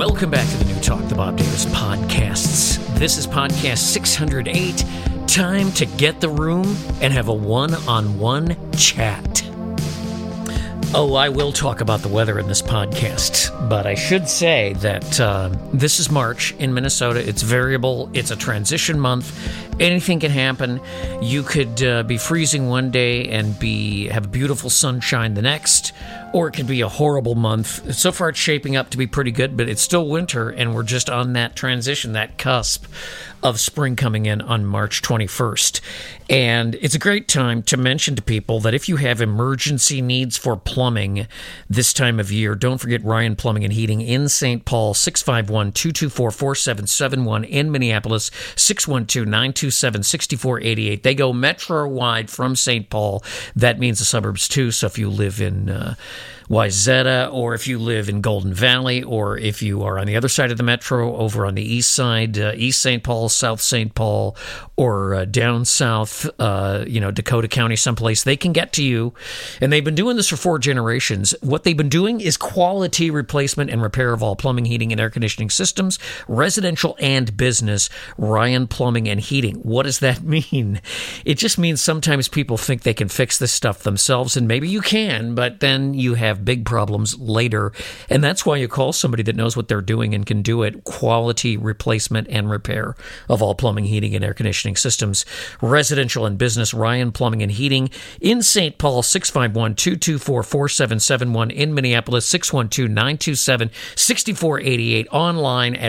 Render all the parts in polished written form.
Welcome back to the New Talk, the Bob Davis Podcasts. This is podcast 608. Time to get the room and have a one-on-one chat. Oh, I will talk about the weather in this podcast, but I should say that this is March in Minnesota. It's variable. It's a transition month. Anything can happen. You could be freezing one day and have beautiful sunshine the next, or it could be a horrible month. So far, it's shaping up to be pretty good, but it's still winter, and we're just on that transition, that cusp of spring coming in on March 21st. And it's a great time to mention to people that if you have emergency needs for plumbing this time of year, don't forget Ryan Plumbing and Heating in St. Paul, 651-224-4771, in Minneapolis, 612-927-6488. They go metro-wide from St. Paul. That means the suburbs, too. So if you live in Wayzata, or if you live in Golden Valley, or if you are on the other side of the metro, over on the east side, East St. Paul, South St. Paul, or down south, Dakota County someplace, they can get to you. And they've been doing this for 4 generations. What they've been doing is quality replacement and repair of all plumbing, heating, and air conditioning systems, residential and business. Ryan Plumbing and Heating. What does that mean? It just means sometimes people think they can fix this stuff themselves, and maybe you can, but then you have big problems later. And that's why you call somebody that knows what they're doing and can do it. Quality replacement and repair of all plumbing, heating, and air conditioning systems, residential and business. Ryan Plumbing and Heating in St. Paul, 651-224-4771, in Minneapolis, 612-927-6488, online at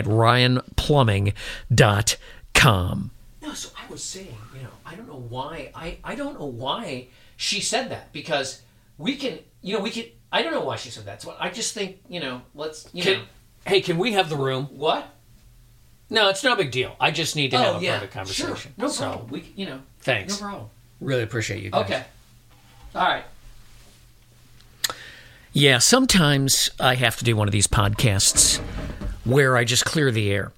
ryanplumbing.com. No, so I was saying, I don't know why I don't know why she said that, because we can I don't know why she said that. So I just think, hey, can we have the room? What? No, it's no big deal. I just need to have a private conversation. Sure. No problem. Thanks. No problem. Really appreciate you guys. Okay. All right. Yeah, sometimes I have to do one of these podcasts where I just clear the air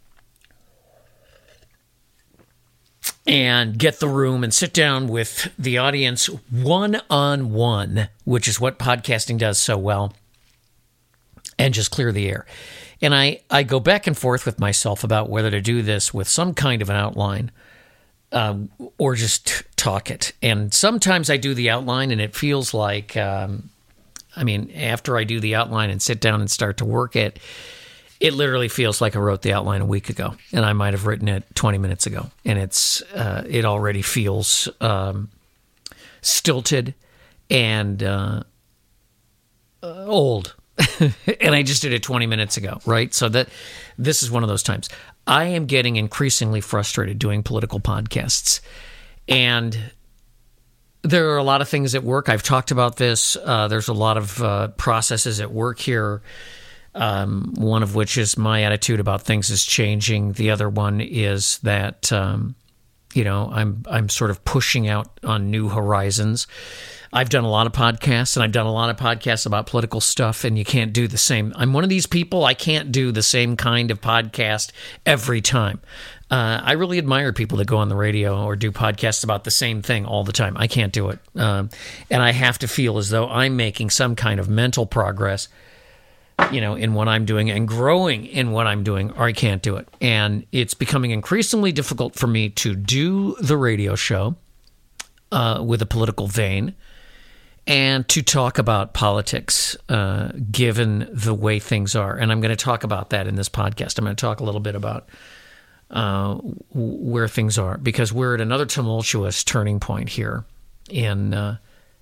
and get the room and sit down with the audience one-on-one, which is what podcasting does so well, and just clear the air. And I go back and forth with myself about whether to do this with some kind of an outline or just talk it. And sometimes I do the outline, and it feels like, after I do the outline and sit down and start to work it, it literally feels like I wrote the outline a week ago, and I might have written it 20 minutes ago. And it already feels stilted and old. And I just did it 20 minutes ago, right? So this is one of those times. I am getting increasingly frustrated doing political podcasts. And there are a lot of things at work. I've talked about this. There's a lot of processes at work here. One of which is my attitude about things is changing. The other one is that, I'm sort of pushing out on new horizons. I've done a lot of podcasts, and I've done a lot of podcasts about political stuff, and you can't do the same. I'm one of these people, I can't do the same kind of podcast every time. I really admire people that go on the radio or do podcasts about the same thing all the time. I can't do it. And I have to feel as though I'm making some kind of mental progress, in what I'm doing and growing in what I'm doing, or I can't do it. And it's becoming increasingly difficult for me to do the radio show with a political vein and to talk about politics given the way things are. And I'm going to talk about that in this podcast. I'm going to talk a little bit about where things are, because we're at another tumultuous turning point here in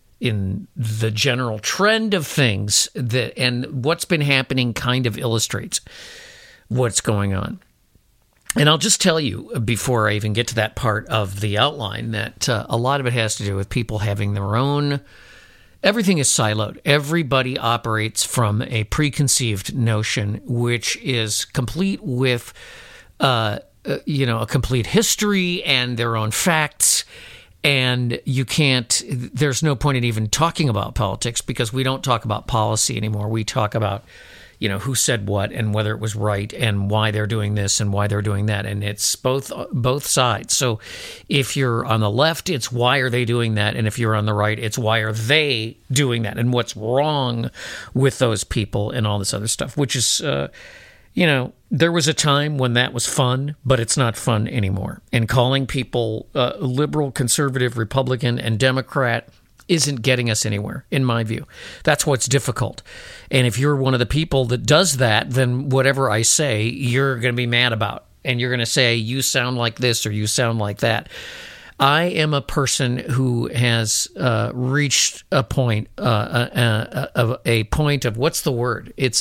the general trend of things, and what's been happening kind of illustrates what's going on. And I'll just tell you, before I even get to that part of the outline, that a lot of it has to do with people having their own. Everything is siloed. Everybody operates from a preconceived notion, which is complete with, a complete history and their own facts. And you can't, there's no point in even talking about politics, because we don't talk about policy anymore. We talk about, who said what and whether it was right and why they're doing this and why they're doing that. And it's both sides. So if you're on the left, it's why are they doing that? And if you're on the right, it's why are they doing that? And what's wrong with those people and all this other stuff, which is, there was a time when that was fun, but it's not fun anymore. And calling people liberal, conservative, Republican, and Democrat isn't getting us anywhere, in my view. That's what's difficult. And if you're one of the people that does that, then whatever I say, you're going to be mad about. And you're going to say, you sound like this or you sound like that. I am a person who has reached a point, a point of, what's the word? It's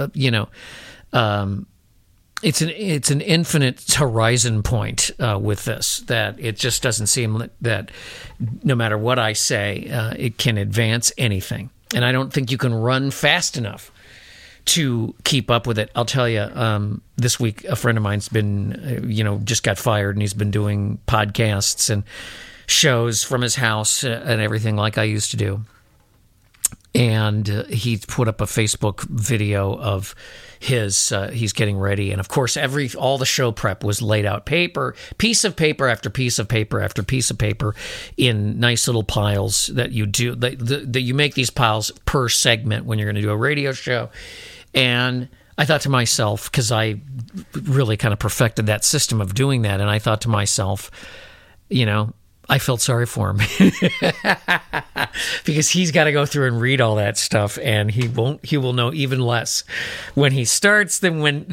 it's an infinite horizon point with this, that it just doesn't seem that no matter what I say, it can advance anything. And I don't think you can run fast enough to keep up with it. I'll tell you, this week, a friend of mine's been, just got fired, and he's been doing podcasts and shows from his house and everything like I used to do. And he put up a Facebook video of his, he's getting ready. And of course, all the show prep was laid out piece of paper after piece of paper after piece of paper in nice little piles that you do, that you make these piles per segment when you're going to do a radio show. And I thought to myself, because I really kind of perfected that system of doing that, and I thought to myself, I felt sorry for him because he's got to go through and read all that stuff, and he will know even less when he starts than when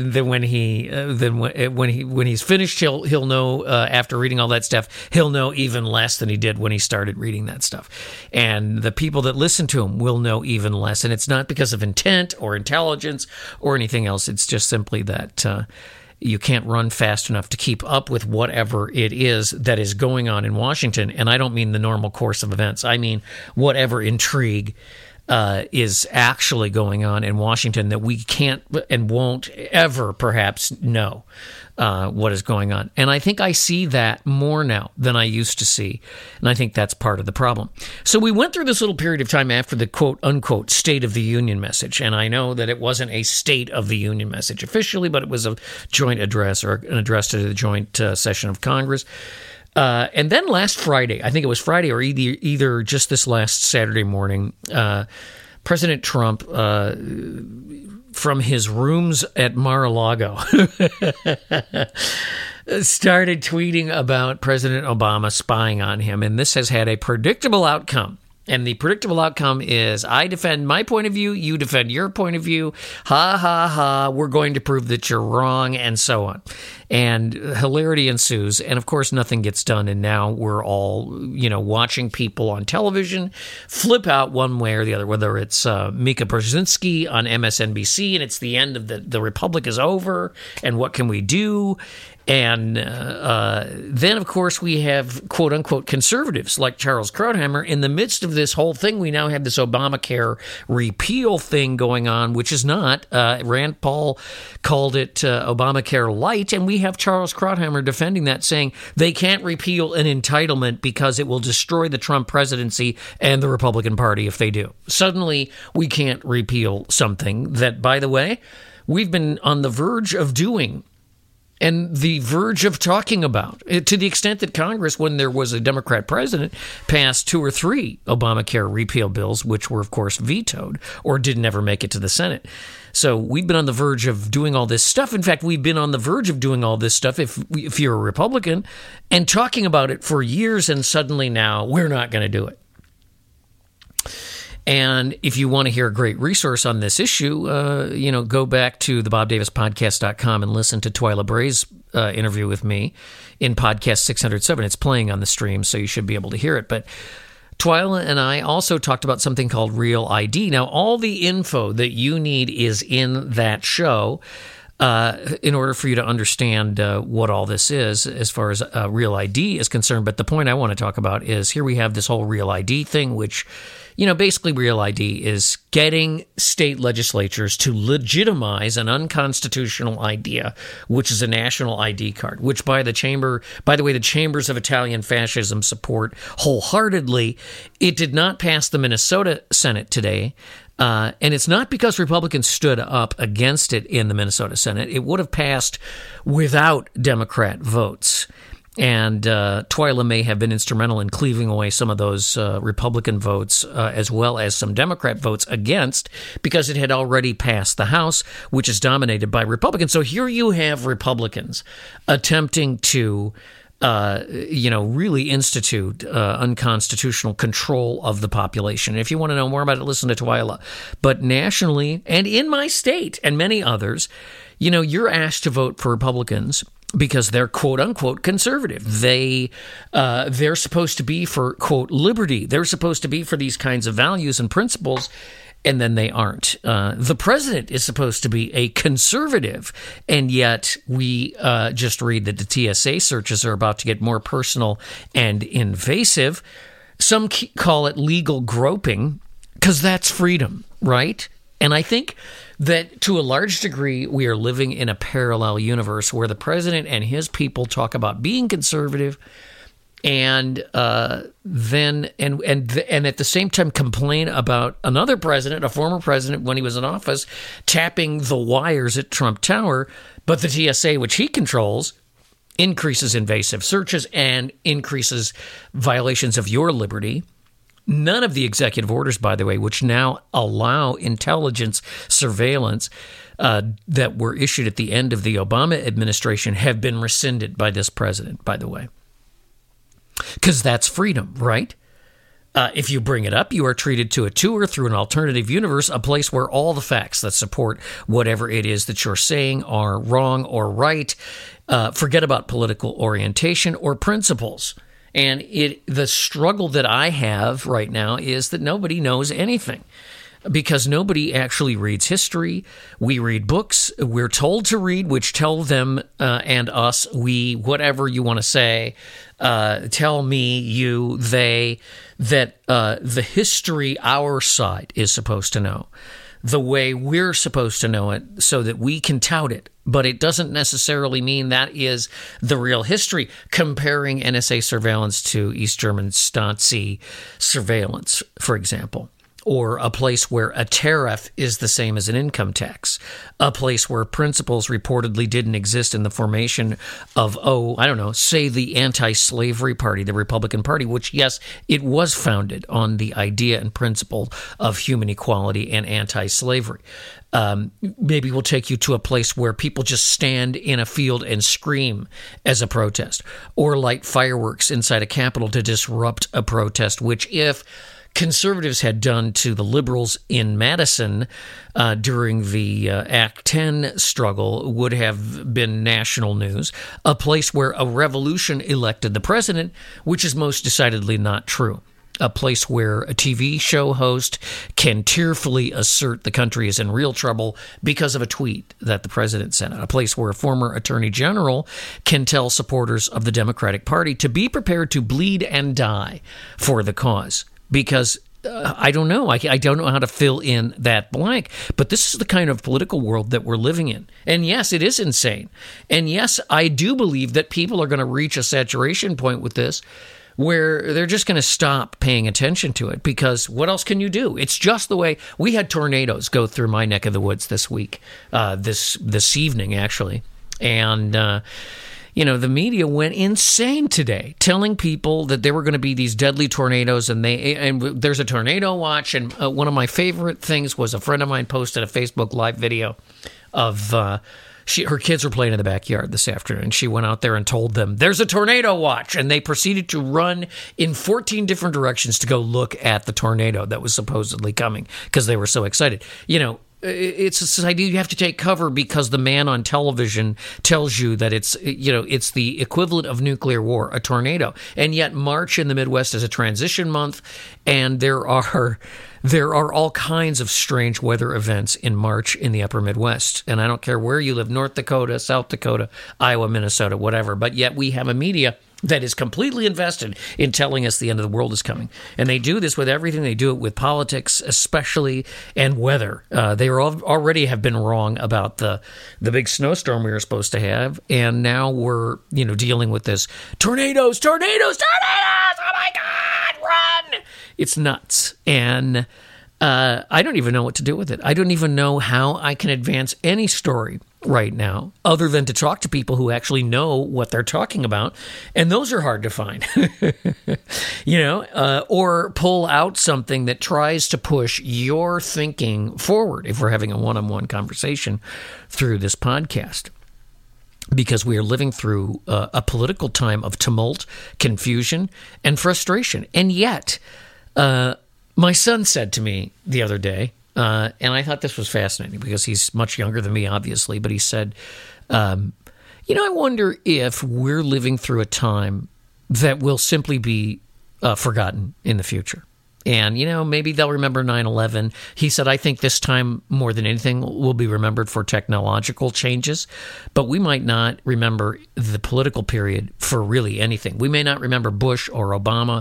he's finished. He'll know after reading all that stuff, he'll know even less than he did when he started reading that stuff. And the people that listen to him will know even less. And it's not because of intent or intelligence or anything else. It's just simply that you can't run fast enough to keep up with whatever it is that is going on in Washington. And I don't mean the normal course of events. I mean whatever intrigue is actually going on in Washington that we can't and won't ever perhaps know what is going on. And I think I see that more now than I used to see. And I think that's part of the problem. So we went through this little period of time after the quote unquote State of the Union message. And I know that it wasn't a State of the Union message officially, but it was a joint address or an address to the joint session of Congress. And then last Friday, I think it was Friday or either just this last Saturday morning, President Trump, from his rooms at Mar-a-Lago, started tweeting about President Obama spying on him. And this has had a predictable outcome. And the predictable outcome is I defend my point of view, you defend your point of view. Ha, ha, ha. We're going to prove that you're wrong, and so on. And hilarity ensues. And, of course, nothing gets done. And now we're all, watching people on television flip out one way or the other, whether it's Mika Brzezinski on MSNBC and it's the end of the Republic is over and what can we do? And then, of course, we have, quote unquote, conservatives like Charles Krauthammer. In the midst of this whole thing, we now have this Obamacare repeal thing going on, which is not. Rand Paul called it Obamacare light. And we have Charles Krauthammer defending that, saying they can't repeal an entitlement because it will destroy the Trump presidency and the Republican Party if they do. Suddenly, we can't repeal something that, by the way, we've been on the verge of doing and the verge of talking about, to the extent that Congress, when there was a Democrat president, passed 2 or 3 Obamacare repeal bills, which were, of course, vetoed or did never make it to the Senate. So we've been on the verge of doing all this stuff. In fact, we've been on the verge of doing all this stuff, if you're a Republican, and talking about it for years, and suddenly now we're not going to do it. And if you want to hear a great resource on this issue, go back to the BobDavisPodcast.com and listen to Twyla Bray's interview with me in podcast 607. It's playing on the stream, so you should be able to hear it. But Twyla and I also talked about something called Real ID. Now, all the info that you need is in that show in order for you to understand what all this is as far as Real ID is concerned. But the point I want to talk about is here we have this whole Real ID thing, which basically Real ID is getting state legislatures to legitimize an unconstitutional idea, which is a national ID card, which by the way, the chambers of Italian fascism support wholeheartedly. It did not pass the Minnesota Senate today. And it's not because Republicans stood up against it in the Minnesota Senate. It would have passed without Democrat votes. And Twyla may have been instrumental in cleaving away some of those Republican votes as well as some Democrat votes against, because it had already passed the House, which is dominated by Republicans. So here you have Republicans attempting to really institute unconstitutional control of the population. If you want to know more about it, listen to Twyla. But nationally and in my state and many others, you're asked to vote for Republicans because they're quote unquote conservative. They're supposed to be for quote liberty. They're supposed to be for these kinds of values and principles. And then they aren't. The president is supposed to be a conservative, and yet we just read that the TSA searches are about to get more personal and invasive. Some call it legal groping because that's freedom, right? And I think that to a large degree, we are living in a parallel universe where the president and his people talk about being conservative, and then at the same time complain about another president, a former president when he was in office, tapping the wires at Trump Tower. But the TSA, which he controls, increases invasive searches and increases violations of your liberty. None of the executive orders, by the way, which now allow intelligence surveillance that were issued at the end of the Obama administration, have been rescinded by this president, by the way. Because that's freedom, right? If you bring it up, you are treated to a tour through an alternative universe, a place where all the facts that support whatever it is that you're saying are wrong or right. Forget about political orientation or principles. And the struggle that I have right now is that nobody knows anything, because nobody actually reads history. We read books we're told to read, which tell them and us, we, whatever you want to say, tell me, you, they, that the history our side is supposed to know, the way we're supposed to know it so that we can tout it. But it doesn't necessarily mean that is the real history. Comparing NSA surveillance to East German Stasi surveillance, for example, or a place where a tariff is the same as an income tax, a place where principles reportedly didn't exist in the formation of, say the anti-slavery party, the Republican Party, which, yes, it was founded on the idea and principle of human equality and anti-slavery. Maybe we'll take you to a place where people just stand in a field and scream as a protest, or light fireworks inside a Capitol to disrupt a protest, which, if conservatives had done to the liberals in Madison during the Act 10 struggle, would have been national news, a place where a revolution elected the president, which is most decidedly not true. A place where a TV show host can tearfully assert the country is in real trouble because of a tweet that the president sent out. A place where a former attorney general can tell supporters of the Democratic Party to be prepared to bleed and die for the cause. Because I don't know. I don't know how to fill in that blank. But this is the kind of political world that we're living in. And yes, it is insane. And yes, I do believe that people are going to reach a saturation point with this, where they're just going to stop paying attention to it, because what else can you do? It's just the way we had tornadoes go through my neck of the woods this week, this evening, actually. And, the media went insane today, telling people that there were going to be these deadly tornadoes, and there's a tornado watch. And one of my favorite things was a friend of mine posted a Facebook Live video of her kids were playing in the backyard this afternoon. She went out there and told them, there's a tornado watch. And they proceeded to run in 14 different directions to go look at the tornado that was supposedly coming, because they were so excited. It's this idea you have to take cover because the man on television tells you that it's the equivalent of nuclear war, a tornado. And yet March in the Midwest is a transition month, and there are all kinds of strange weather events in March in the upper Midwest. And I don't care where you live, North Dakota, South Dakota, Iowa, Minnesota, whatever. But yet we have a media that is completely invested in telling us the end of the world is coming. And they do this with everything. They do it with politics, especially, and weather. They already have been wrong about the big snowstorm we were supposed to have. And now we're, dealing with this tornadoes. Oh my God, run! It's nuts. And I don't even know what to do with it. I don't even know how I can advance any story right now other than to talk to people who actually know what they're talking about. And those are hard to find, or pull out something that tries to push your thinking forward if we're having a one-on-one conversation through this podcast. Because we are living through a political time of tumult, confusion, and frustration. And yet, my son said to me the other day, and I thought this was fascinating because he's much younger than me, obviously, but he said, I wonder if we're living through a time that will simply be forgotten in the future. And, maybe they'll remember 9/11. He said, I think this time more than anything will be remembered for technological changes, but we might not remember the political period for really anything. We may not remember Bush or Obama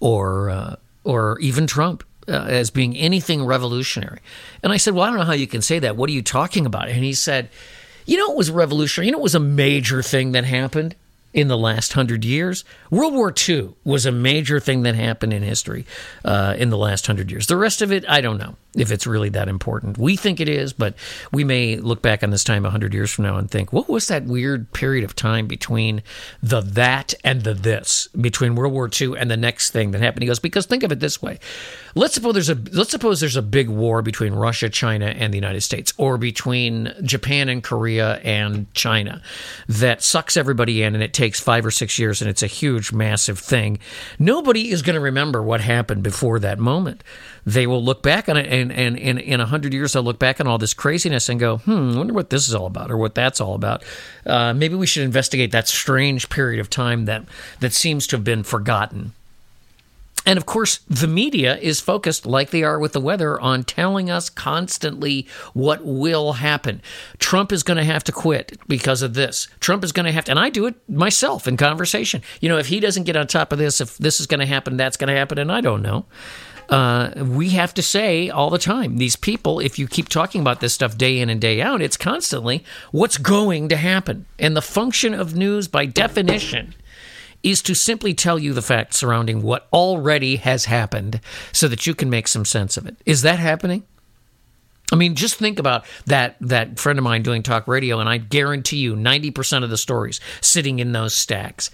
or even Trump as being anything revolutionary. And I said, well, I don't know how you can say that. What are you talking about? And he said, it was revolutionary. It was a major thing that happened in the last 100 years. World War II was a major thing that happened in history in the last 100 years. The rest of it, I don't know if it's really that important. We think it is, but we may look back on this time 100 years from now and think, what was that weird period of time between the that and the this, between World War II and the next thing that happened? He goes, because think of it this way. Let's suppose there's a big war between Russia, China, and the United States, or between Japan and Korea and China that sucks everybody in, and it takes 5 or 6 years, and it's a huge, massive thing. Nobody is going to remember what happened before that moment. They will look back on it, and in 100 years, they'll look back on all this craziness and go, I wonder what this is all about or what that's all about. Maybe we should investigate that strange period of time that seems to have been forgotten. And of course, the media is focused, like they are with the weather, on telling us constantly what will happen. Trump is going to have to quit because of this. Trump is going to have to, and I do it myself in conversation. If he doesn't get on top of this, if this is going to happen, that's going to happen, and I don't know. We have to say all the time, these people, if you keep talking about this stuff day in and day out, it's constantly what's going to happen. And the function of news, by definition, is to simply tell you the facts surrounding what already has happened so that you can make some sense of it. Is that happening? I mean, just think about that friend of mine doing talk radio, and I guarantee you 90% of the stories sitting in those stacks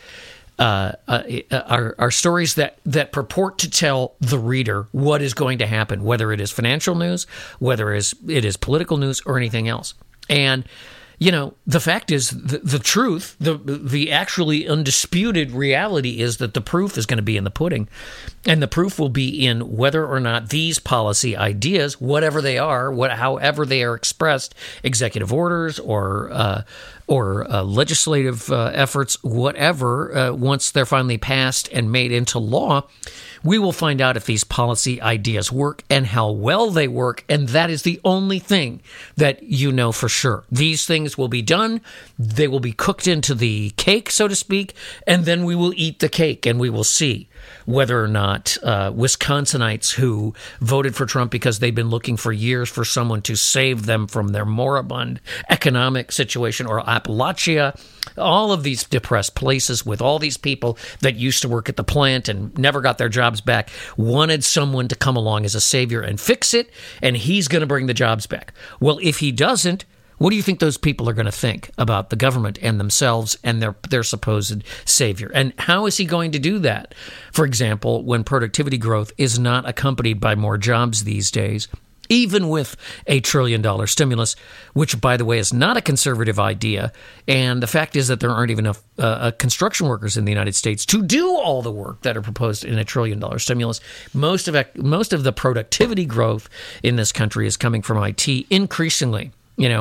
are stories that purport to tell the reader what is going to happen, whether it is financial news, whether it is political news, or anything else. And the fact is, the truth, the actually undisputed reality is that the proof is going to be in the pudding. And the proof will be in whether or not these policy ideas, whatever they are, however they are expressed, executive orders or legislative efforts, whatever, once they're finally passed and made into law, we will find out if these policy ideas work and how well they work, and that is the only thing that you know for sure. These things will be done, they will be cooked into the cake, so to speak, and then we will eat the cake, and we will see whether or not Wisconsinites who voted for Trump because they've been looking for years for someone to save them from their moribund economic situation, or Appalachia, all of these depressed places with all these people that used to work at the plant and never got their jobs back, wanted someone to come along as a savior and fix it, and he's going to bring the jobs back. Well, if he doesn't, what do you think those people are going to think about the government and themselves and their supposed savior? And how is he going to do that? For example, when productivity growth is not accompanied by more jobs these days, even with $1 trillion stimulus, which, by the way, is not a conservative idea. And the fact is that there aren't even enough construction workers in the United States to do all the work that are proposed in $1 trillion stimulus. Most of the productivity growth in this country is coming from IT increasingly.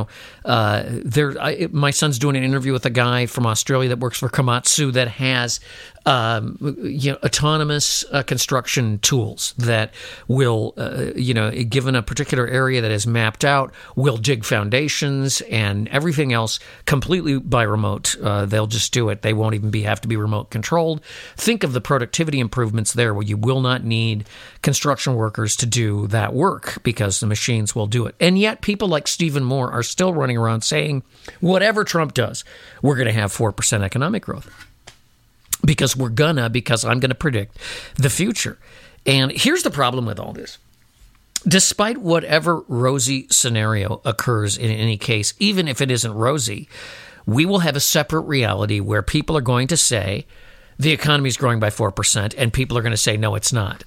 My son's doing an interview with a guy from Australia that works for Komatsu that has autonomous construction tools that will, given a particular area that is mapped out, will dig foundations and everything else completely by remote. They'll just do it. They won't even have to be remote controlled. Think of the productivity improvements there, where you will not need construction workers to do that work because the machines will do it. And yet people like Stephen Moore are still running around saying, whatever Trump does, we're going to have 4% economic growth. Because I'm going to predict the future. And here's the problem with all this. despite whatever rosy scenario occurs in any case, even if it isn't rosy, we will have a separate reality where people are going to say the economy is growing by 4%, and people are going to say, no, it's not.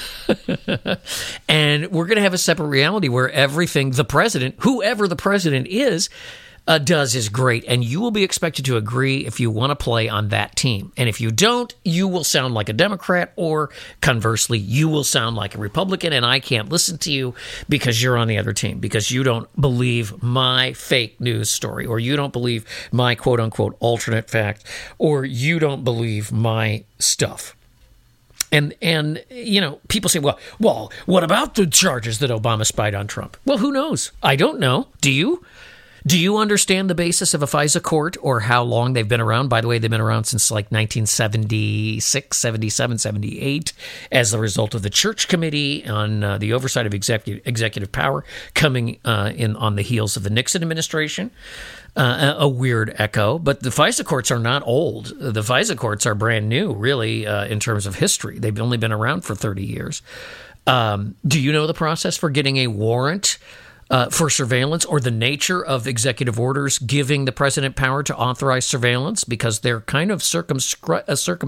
And we're going to have a separate reality where everything the president, whoever the president does is great, and you will be expected to agree if you want to play on that team. And if you don't, you will sound like a Democrat, or conversely, you will sound like a Republican, and I can't listen to you because you're on the other team, because you don't believe my fake news story, or you don't believe my quote-unquote alternate fact, or you don't believe my stuff. And you know, people say, well, what about the charges that Obama spied on Trump? Well, who knows? I don't know. Do you? Do you understand the basis of a FISA court, or how long they've been around? By the way, they've been around since like 1976, 77, 78, as a result of the Church Committee on the oversight of executive power coming in on the heels of the Nixon administration. A weird echo, but the FISA courts are not old. The FISA courts are brand new, really, in terms of history. They've only been around for 30 years. Do you know the process for getting a warrant for surveillance, or the nature of executive orders giving the president power to authorize surveillance? Because they're kind of circumscribe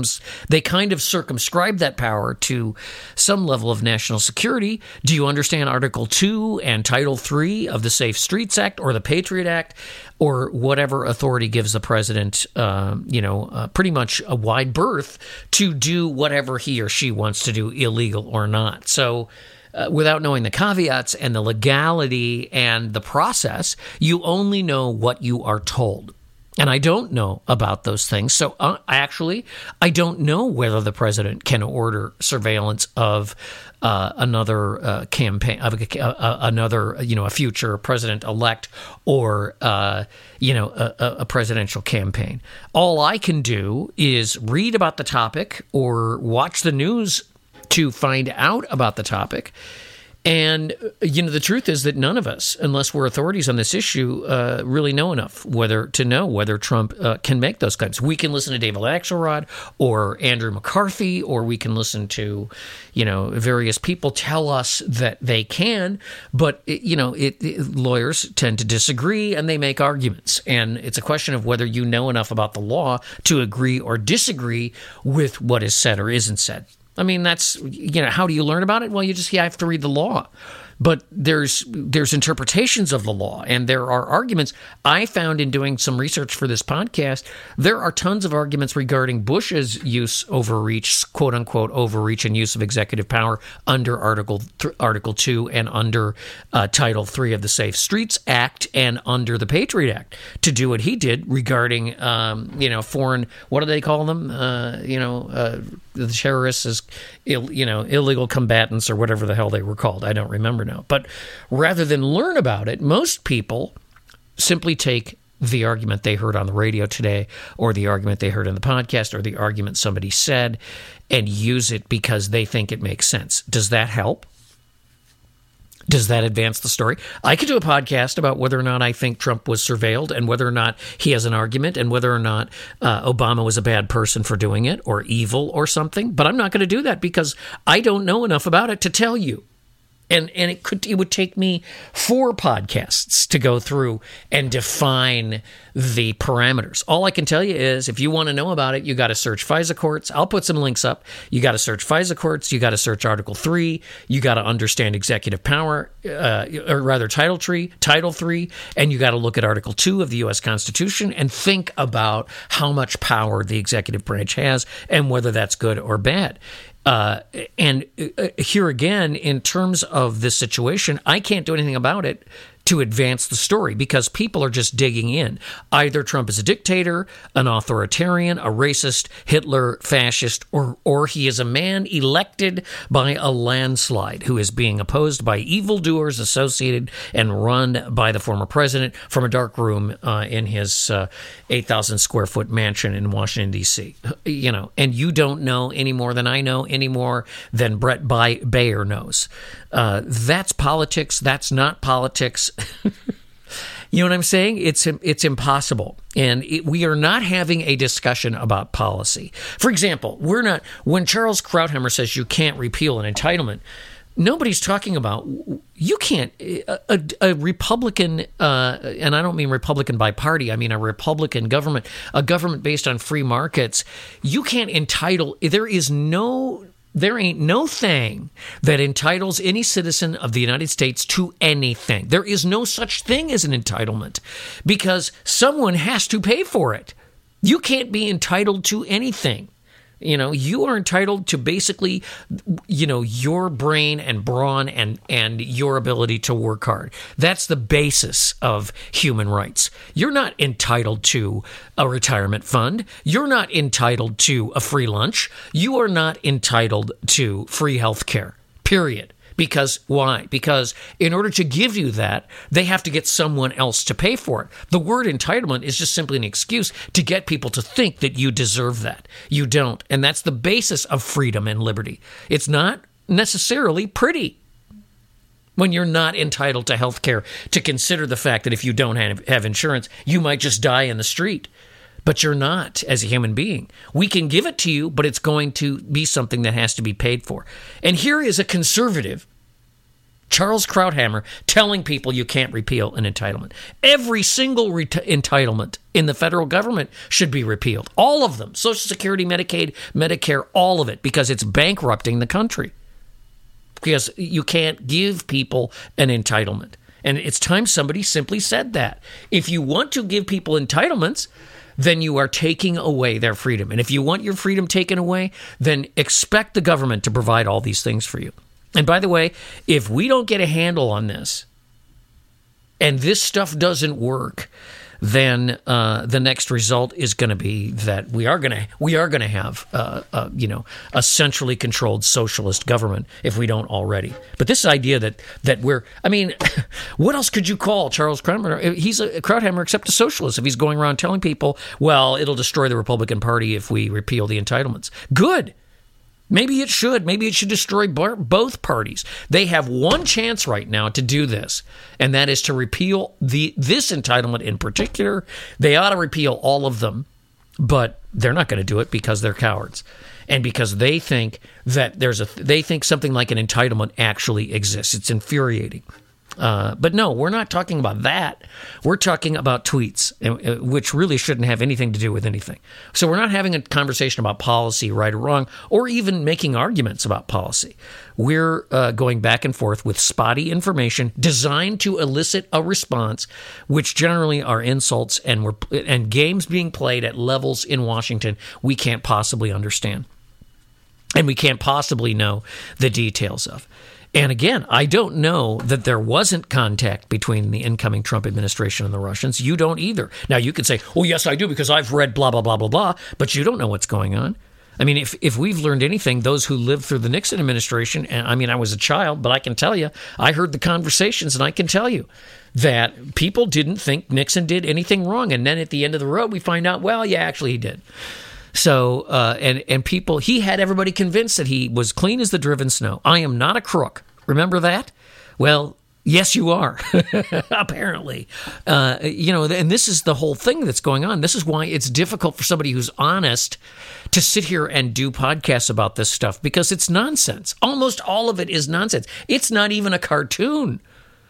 that power to some level of national security. Do you understand Article 2 and Title 3 of the Safe Streets Act, or the Patriot Act, or whatever authority gives the president, pretty much a wide berth to do whatever he or she wants to do, illegal or not? So, without knowing the caveats and the legality and the process, you only know what you are told. And I don't know about those things. So I don't know whether the president can order surveillance of another campaign, of a future president-elect, or a presidential campaign. All I can do is read about the topic or watch the news to find out about the topic. And, the truth is that none of us, unless we're authorities on this issue, really know enough whether Trump can make those claims. We can listen to David Axelrod or Andrew McCarthy, or we can listen to, various people tell us that they can, but, lawyers tend to disagree, and they make arguments. And it's a question of whether you know enough about the law to agree or disagree with what is said or isn't said. I mean, that's, how do you learn about it? Well, you have to read the law. But there's interpretations of the law, and there are arguments. I found in doing some research for this podcast, there are tons of arguments regarding Bush's quote unquote overreach and use of executive power under Article 2 and under Title 3 of the Safe Streets Act and under the Patriot Act to do what he did regarding foreign, what do they call them? The terrorists as illegal combatants, or whatever the hell they were called. I don't remember now. But rather than learn about it, most people simply take the argument they heard on the radio today, or the argument they heard in the podcast, or the argument somebody said, and use it because they think it makes sense. Does that help? Does that advance the story? I could do a podcast about whether or not I think Trump was surveilled, and whether or not he has an argument, and whether or not Obama was a bad person for doing it, or evil or something. But I'm not going to do that because I don't know enough about it to tell you. And it would take me 4 podcasts to go through and define the parameters. All I can tell you is, if you want to know about it, you got to search FISA courts. I'll put some links up. You got to search FISA courts. You got to search Article 3. You got to understand executive power, or rather Title 3, and you got to look at Article 2 of the U.S. Constitution and think about how much power the executive branch has and whether that's good or bad. And here again, in terms of this situation, I can't do anything about it to advance the story because people are just digging in. Either Trump is a dictator, an authoritarian, a racist, Hitler, fascist, or he is a man elected by a landslide who is being opposed by evildoers associated and run by the former president from a dark room in his 8,000 square foot mansion in Washington, D.C. And you don't know any more than I know, any more than Brett Baer knows. That's politics. That's not politics. You know what I'm saying? It's impossible. And we are not having a discussion about policy. For example, when Charles Krauthammer says you can't repeal an entitlement, nobody's talking about, you can't, a Republican, and I don't mean Republican by party, I mean a Republican government, a government based on free markets. You can't entitle, there ain't no thing that entitles any citizen of the United States to anything. There is no such thing as an entitlement because someone has to pay for it. You can't be entitled to anything. You are entitled to basically, your brain and brawn and your ability to work hard. That's the basis of human rights. You're not entitled to a retirement fund. You're not entitled to a free lunch. You are not entitled to free health care, period. Because why? Because in order to give you that, they have to get someone else to pay for it. The word entitlement is just simply an excuse to get people to think that you deserve that. You don't. And that's the basis of freedom and liberty. It's not necessarily pretty when you're not entitled to health care, to consider the fact that if you don't have insurance, you might just die in the street. But you're not as a human being. We can give it to you, but it's going to be something that has to be paid for. And here is a conservative, Charles Krauthammer, telling people you can't repeal an entitlement. Every single entitlement in the federal government should be repealed. All of them. Social Security, Medicaid, Medicare, all of it, because it's bankrupting the country. Because you can't give people an entitlement. And it's time somebody simply said that. If you want to give people entitlements, then you are taking away their freedom. And if you want your freedom taken away, then expect the government to provide all these things for you. And by the way, if we don't get a handle on this, and this stuff doesn't work, then the next result is going to be that we are going to have a centrally controlled socialist government if we don't already. But this idea that we're, I mean, what else could you call Charles Krauthammer? He's a Krauthammer except a socialist if he's going around telling people, well, it'll destroy the Republican Party if we repeal the entitlements. Good. Maybe it should. Maybe it should destroy both parties. They have one chance right now to do this, and that is to repeal this entitlement in particular. They ought to repeal all of them, but they're not going to do it because they're cowards, and because they think that they think something like an entitlement actually exists. It's infuriating. But no, we're not talking about that. We're talking about tweets, which really shouldn't have anything to do with anything. So we're not having a conversation about policy, right or wrong, or even making arguments about policy. We're going back and forth with spotty information designed to elicit a response, which generally are insults and games being played at levels in Washington we can't possibly understand, and we can't possibly know the details of. And again, I don't know that there wasn't contact between the incoming Trump administration and the Russians. You don't either. Now, you could say, oh, yes, I do, because I've read blah, blah, blah, blah, blah, but you don't know what's going on. I mean, if we've learned anything, those who lived through the Nixon administration, and I mean, I was a child, but I can tell you, I heard the conversations, and I can tell you that people didn't think Nixon did anything wrong. And then at the end of the road, we find out, well, yeah, actually he did. So, and people, he had everybody convinced that he was clean as the driven snow. I am not a crook. Remember that? Well, yes, you are, apparently. And this is the whole thing that's going on. This is why it's difficult for somebody who's honest to sit here and do podcasts about this stuff, because it's nonsense. Almost all of it is nonsense. It's not even a cartoon.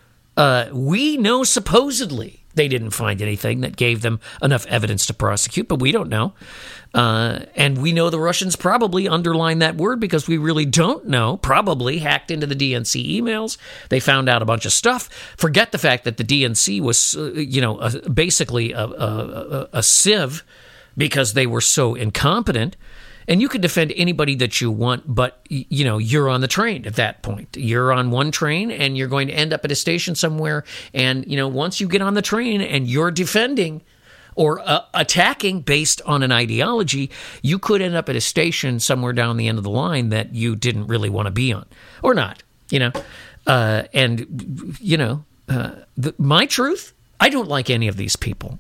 We know supposedly they didn't find anything that gave them enough evidence to prosecute, but we don't know. And we know the Russians probably underlined that word because we really don't know. Probably hacked into the DNC emails. They found out a bunch of stuff. Forget the fact that the DNC was, basically a sieve because they were so incompetent. And you can defend anybody that you want, but, you're on the train at that point. You're on one train, and you're going to end up at a station somewhere. And, once you get on the train and you're defending or attacking based on an ideology, you could end up at a station somewhere down the end of the line that you didn't really want to be on. Or not, my truth, I don't like any of these people.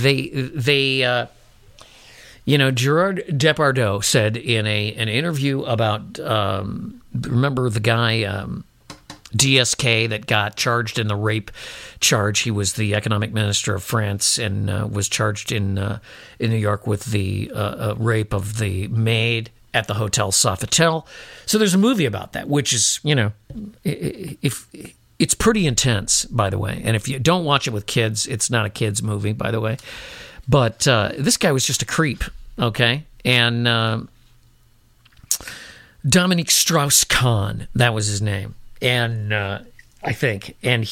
Gerard Depardieu said in an interview about, remember the guy, DSK, that got charged in the rape charge. He was the economic minister of France and was charged in New York with the rape of the maid at the Hotel Sofitel. So there's a movie about that, which is, if it's pretty intense, by the way. And if you don't watch it with kids, it's not a kid's movie, by the way. But this guy was just a creep, okay? And Dominique Strauss-Kahn, that was his name. And I think. And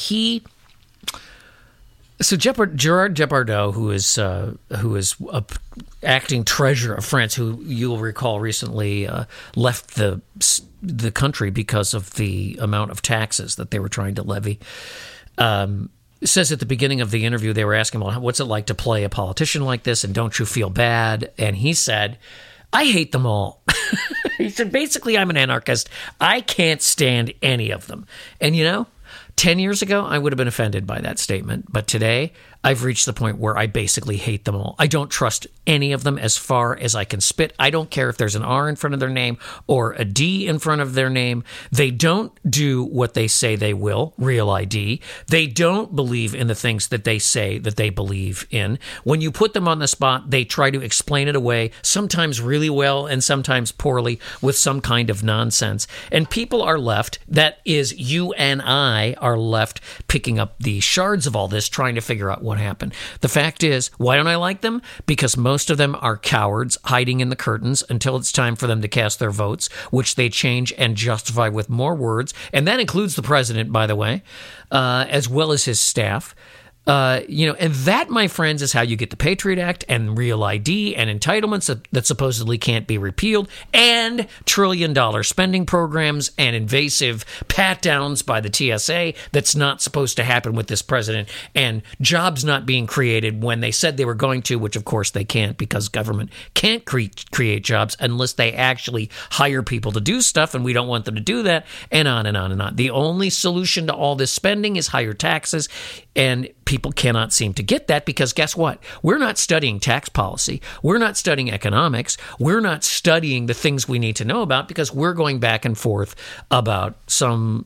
so Gerard Depardieu, who is a acting treasure of France, who you'll recall recently left the country because of the amount of taxes that they were trying to levy, says at the beginning of the interview, they were asking him, well, what's it like to play a politician like this, and don't you feel bad? And he said, I hate them all. He said, basically, I'm an anarchist. I can't stand any of them. And 10 years ago, I would have been offended by that statement. But today, I've reached the point where I basically hate them all. I don't trust any of them as far as I can spit. I don't care if there's an R in front of their name or a D in front of their name. They don't do what they say they will, Real ID. They don't believe in the things that they say that they believe in. When you put them on the spot, they try to explain it away, sometimes really well and sometimes poorly, with some kind of nonsense. And people are left, that is, you and I are left picking up the shards of all this, trying to figure out what happened. The fact is, why don't I like them? Because most of them are cowards hiding in the curtains until it's time for them to cast their votes, which they change and justify with more words. And that includes the president, by the way, as well as his staff. And that, my friends, is how you get the Patriot Act and Real ID and entitlements that supposedly can't be repealed, and trillion-dollar spending programs and invasive pat-downs by the TSA that's not supposed to happen with this president, and jobs not being created when they said they were going to, which of course they can't, because government can't create jobs unless they actually hire people to do stuff, and we don't want them to do that, and on and on and on. The only solution to all this spending is higher taxes, and people cannot seem to get that, because guess what? We're not studying tax policy. We're not studying economics. We're not studying the things we need to know about, because we're going back and forth about some,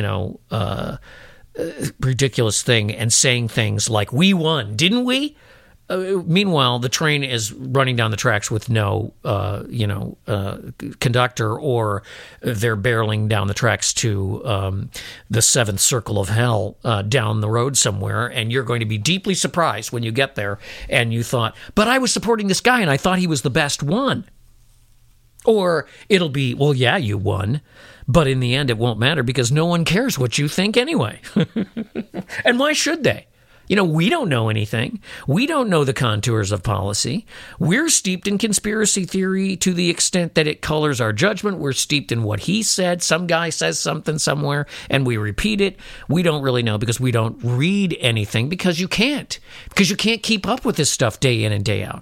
ridiculous thing and saying things like, we won, didn't we? Meanwhile, the train is running down the tracks with no, conductor, or they're barreling down the tracks to the seventh circle of hell down the road somewhere, and you're going to be deeply surprised when you get there and you thought, but I was supporting this guy and I thought he was the best one. Or it'll be, well, yeah, you won, but in the end it won't matter because no one cares what you think anyway. And why should they? We don't know anything. We don't know the contours of policy. We're steeped in conspiracy theory to the extent that it colors our judgment. We're steeped in what he said. Some guy says something somewhere and we repeat it. We don't really know because we don't read anything, because you can't. Because you can't keep up with this stuff day in and day out.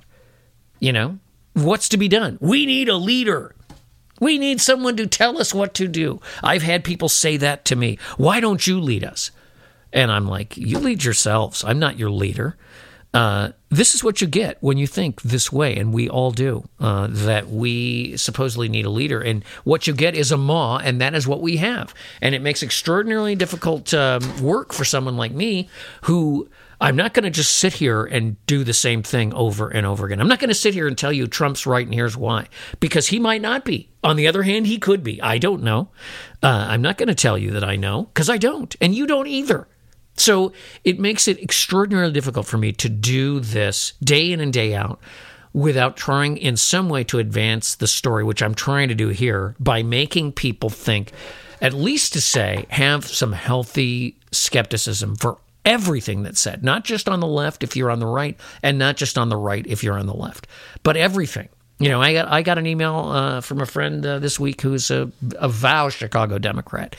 What's to be done? We need a leader. We need someone to tell us what to do. I've had people say that to me. Why don't you lead us? And I'm like, you lead yourselves. I'm not your leader. This is what you get when you think this way, and we all do, that we supposedly need a leader. And what you get is a maw, and that is what we have. And it makes extraordinarily difficult work for someone like me, who I'm not going to just sit here and do the same thing over and over again. I'm not going to sit here and tell you Trump's right and here's why, because he might not be. On the other hand, he could be. I don't know. I'm not going to tell you that I know, because I don't, and you don't either. So it makes it extraordinarily difficult for me to do this day in and day out without trying in some way to advance the story, which I'm trying to do here by making people think, at least to say, have some healthy skepticism for everything that's said, not just on the left if you're on the right, and not just on the right if you're on the left, but everything. I got an email from a friend this week who's a vow Chicago Democrat,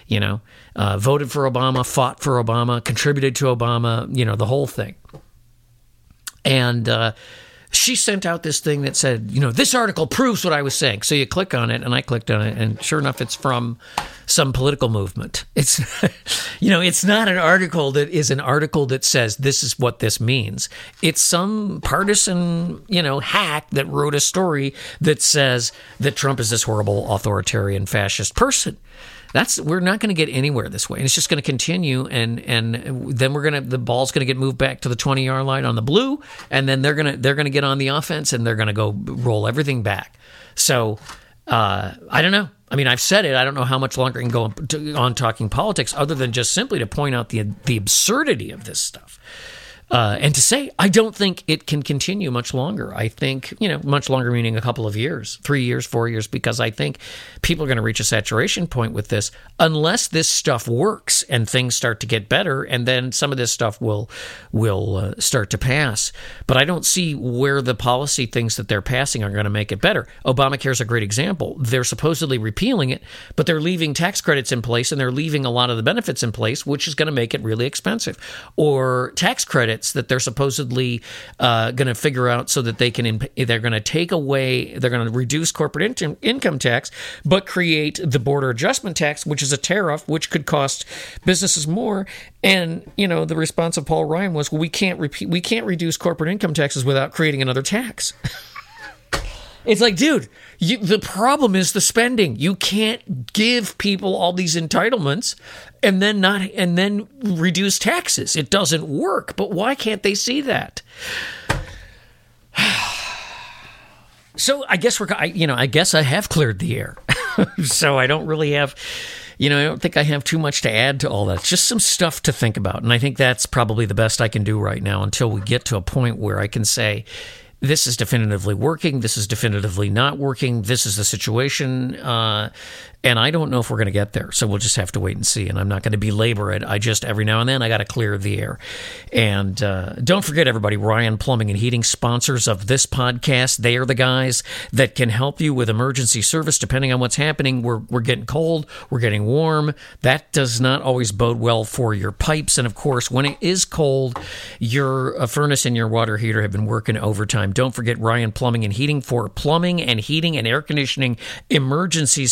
voted for Obama, fought for Obama, contributed to Obama, the whole thing. And she sent out this thing that said, this article proves what I was saying. So you click on it, and I clicked on it, and sure enough, it's from some political movement. It's, it's not an article that is an article that says this is what this means. It's some partisan, hack that wrote a story that says that Trump is this horrible authoritarian fascist person. We're not going to get anywhere this way, and it's just going to continue. And then the ball's going to get moved back to the 20-yard line on the blue, and then they're going to get on the offense, and they're going to go roll everything back. So I don't know. I mean, I've said it. I don't know how much longer I can go on talking politics other than just simply to point out the absurdity of this stuff. And to say, I don't think it can continue much longer. I think, much longer meaning a couple of years, 3 years, 4 years, because I think people are going to reach a saturation point with this unless this stuff works and things start to get better, and then some of this stuff will start to pass. But I don't see where the policy things that they're passing are going to make it better. Obamacare is a great example. They're supposedly repealing it, but they're leaving tax credits in place, and they're leaving a lot of the benefits in place, which is going to make it really expensive. Or tax credits that they're supposedly going to figure out so that they're going to take away, they're going to reduce corporate income tax, but create the border adjustment tax, which is a tariff, which could cost businesses more. And the response of Paul Ryan was, well, we can't reduce corporate income taxes without creating another tax. It's like, dude, the problem is the spending. You can't give people all these entitlements and then reduce taxes. It doesn't work. But why can't they see that? So I guess I guess I have cleared the air. So I don't really have, I don't think I have too much to add to all that. It's just some stuff to think about. And I think that's probably the best I can do right now until we get to a point where I can say, this is definitively working. This is definitively not working. This is the situation. And I don't know if we're going to get there. So we'll just have to wait and see. And I'm not going to belabor it. I just, every now and then, I got to clear the air. And don't forget, everybody, Ryan Plumbing and Heating, sponsors of this podcast. They are the guys that can help you with emergency service depending on what's happening. We're getting cold. We're getting warm. That does not always bode well for your pipes. And, of course, when it is cold, your furnace and your water heater have been working overtime. Don't forget Ryan Plumbing and Heating for plumbing and heating and air conditioning emergencies.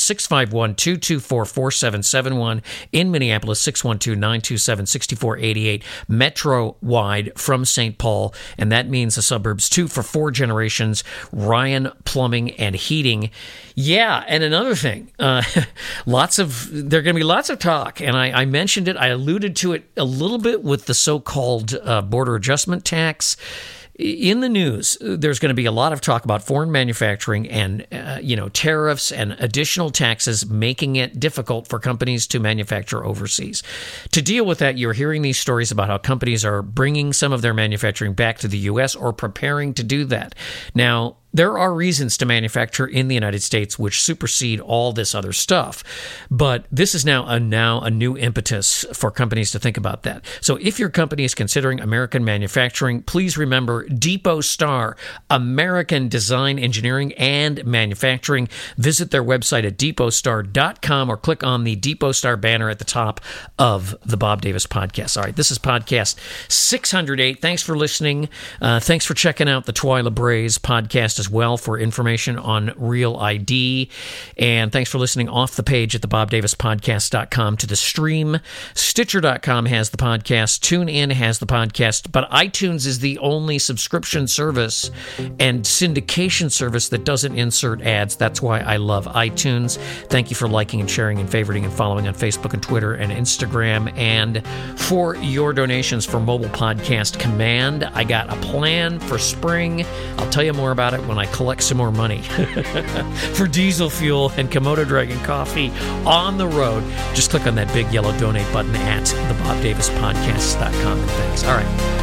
651-224-4771 in Minneapolis, 612-927-6488 metro-wide from St. Paul, and that means the suburbs too for 4 generations. Ryan Plumbing and Heating. Yeah, and another thing, there are going to be lots of talk, and I mentioned it, I alluded to it a little bit with the so-called border adjustment tax. In the news, there's going to be a lot of talk about foreign manufacturing and, tariffs and additional taxes making it difficult for companies to manufacture overseas. To deal with that, you're hearing these stories about how companies are bringing some of their manufacturing back to the U.S. or preparing to do that. Now, there are reasons to manufacture in the United States which supersede all this other stuff, but this is now a new impetus for companies to think about that. So if your company is considering American manufacturing, please remember Depot Star, American Design, Engineering, and Manufacturing. Visit their website at depotstar.com or click on the Depot Star banner at the top of the Bob Davis podcast. All right, this is podcast 608. Thanks for listening. Thanks for checking out the Twyla Braze podcast as well for information on Real ID. And thanks for listening off the page at the BobDavisPodcast.com to the stream. Stitcher.com has the podcast. TuneIn has the podcast. But iTunes is the only subscription service and syndication service that doesn't insert ads. That's why I love iTunes. Thank you for liking and sharing and favoriting and following on Facebook and Twitter and Instagram. And for your donations for Mobile Podcast Command, I got a plan for spring. I'll tell you more about it when I collect some more money for diesel fuel and Komodo Dragon coffee on the road. Just click on that big yellow donate button at thebobdavispodcast.com. And thanks. All right.